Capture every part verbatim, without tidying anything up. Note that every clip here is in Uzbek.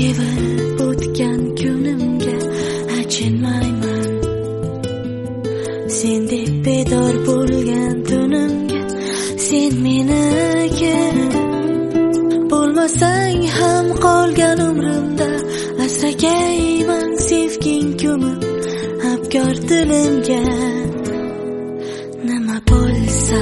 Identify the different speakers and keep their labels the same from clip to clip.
Speaker 1: Sevilib o'tgan kunimga achinmayman. Sendek bedor bo'lgan tunimga sen meniki. Bo'lmasang ham qolgan umrimda asragayman sevging ko'mib abgor dilimga. Nima bo'lsa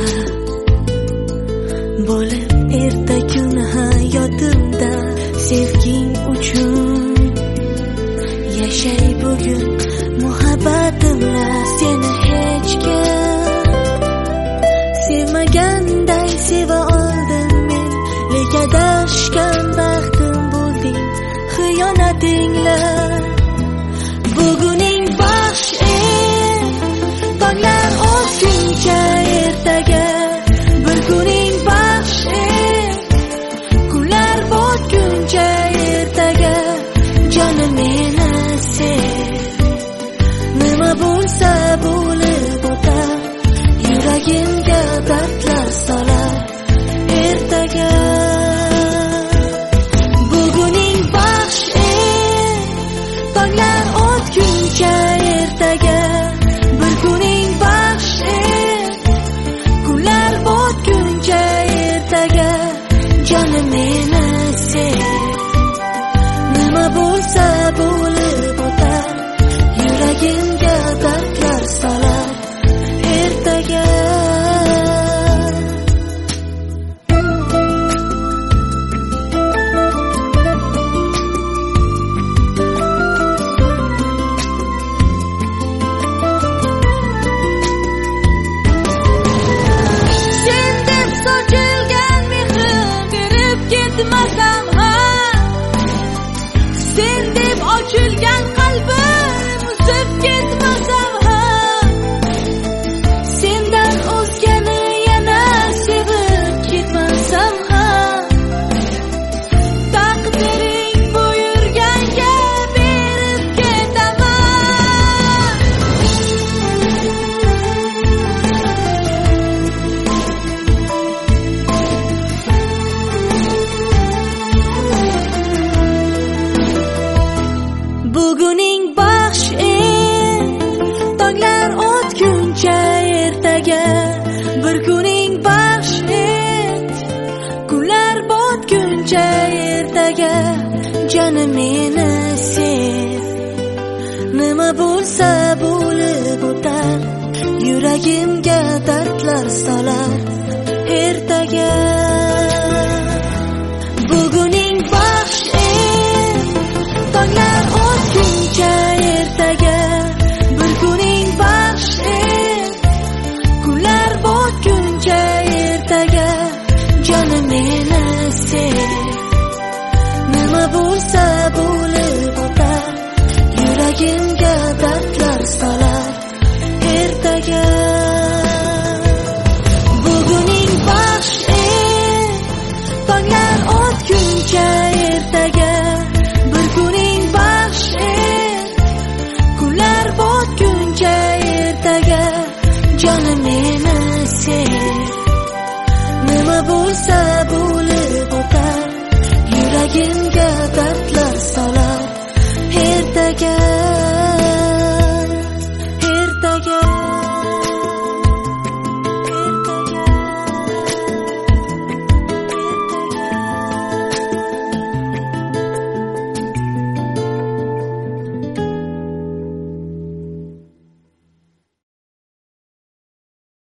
Speaker 1: bo'lib erta kun hayotimda sevging uchun yashay bugun muhabbatimla. Seni hech kim sevmaganday seva oldim men, lek adashgan baxtim bo'lding xiyonatingla. Buguning baxt el tonglar o'tguncha ertaga, bir kuning baxt el kunlar botguncha ertaga. Jonim meni sev, nima bo'lsa bo'lib o'tar, yuragimga dardlar solar ertaga. Buguning baxt el tonglar o'tguncha ertaga, bir kuning baxt el kunlar botguncha ertaga. Jonim meni sev, nima bo'lsa bo'lib o'tar, yuragimga dardlar solar ertaga. Sen deb sochilgan mehrim berib ketmasam ham, sen deb ochilgan qalbim uzib ketmasam ham, sendan o'zgani yana sevib ketmasam ham, taqdiring buyurganga berib ketaman. Buguning baxt el tonglar o'tguncha ertaga, bir kuning baxt el kunlar botguncha ertaga. Jonim meni sev, nima bo'lsa bo'lib o'tar, yuragimga dardlar solar ertaga. Buguning baxt el tonglar o'tguncha ertaga, bir kuning baxt el kunlar botguncha ertaga. Jonim meni sev, nima bo'lsa bo'lib o'tar, yuragimga dardlar solar ertaga. Buguning baxt el tonglar o'tguncha ertaga, bir kuning baxt el kunlar botguncha ertaga. Jonim meni sev, nima bo'lsa bo'lib o'tar, yuragimga